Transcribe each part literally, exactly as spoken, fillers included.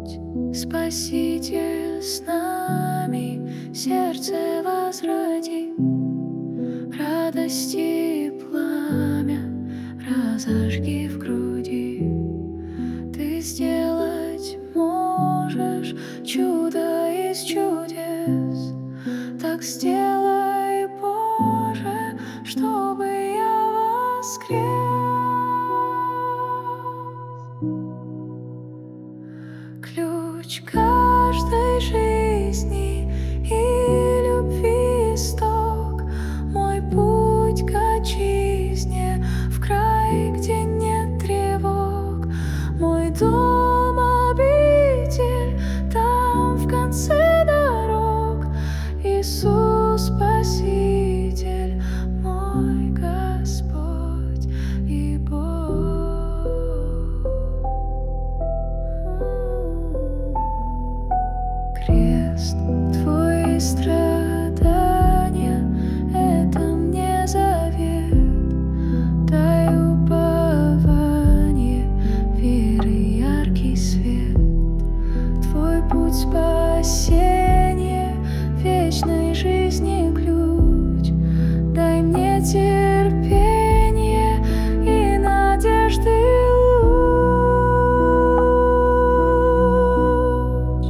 путь, Спаситель с нами, сердце возроди, радости пламя разожги в груди. Ты сделать можешь чудо из чудес, так сделай, Боже, чтобы я воскрес. Ключ каждой жизни и любви исток, мой путь к отчизне, в край, где нет тревог, мой дом обитель, там в конце дорог, Иисус Спаситель, мой Господь и Бог. Крест Твой страдания — это мне завет, дай упование, веры яркий свет. Твой путь спасения, вечной жизни ключ, дай мне терпение и надежды луч.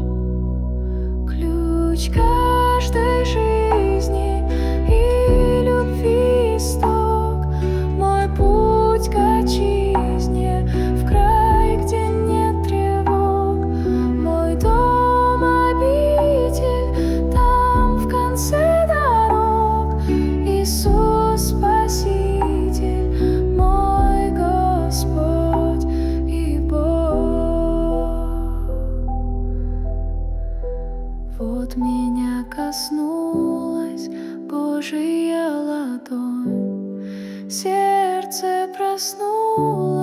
Ключ каждой жизни и любви исток, мой путь к отчизне, в край, где нет тревог, мой дом обитель, там в конце дорог, Иисус Спаситель, мой Господь и Бог. Вот меня коснулась Божья ладонь, сердце проснулось.